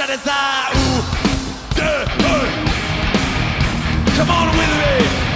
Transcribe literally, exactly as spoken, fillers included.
side to side. Ooh, yeah, hey. Come on with me.